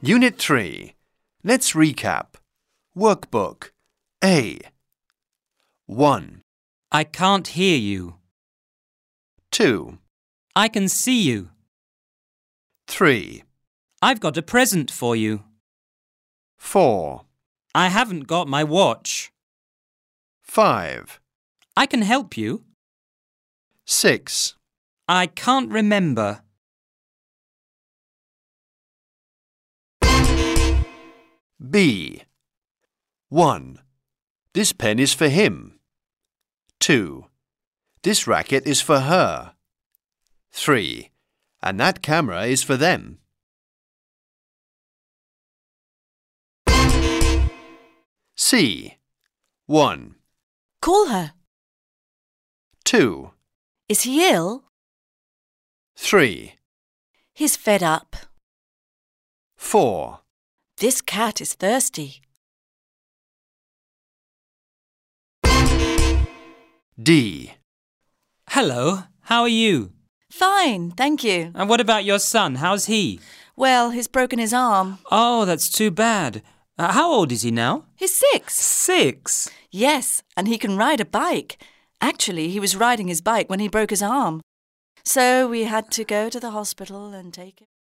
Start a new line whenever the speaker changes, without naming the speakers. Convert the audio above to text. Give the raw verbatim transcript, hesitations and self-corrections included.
Unit three. Let's recap. Workbook A. one.
I can't hear you.
two.
I can see you.
three.
I've got a present for you.
four.
I haven't got my watch.
five.
I can help you.
six.
I can't remember.
B. one. This pen is for him. two. This racket is for her. three. And that camera is for them. C. one.
Call her.
two.
Is he ill?
three.
He's fed up.
four.
This cat is thirsty.
D.
Hello, how are you?
Fine, thank you.
And what about your son? How's he?
Well, he's broken his arm.
Oh, that's too bad. Uh, how old is he now?
He's six.
Six.
Yes, and he can ride a bike. Actually, he was riding his bike when he broke his arm. So we had to go to the hospital and take him.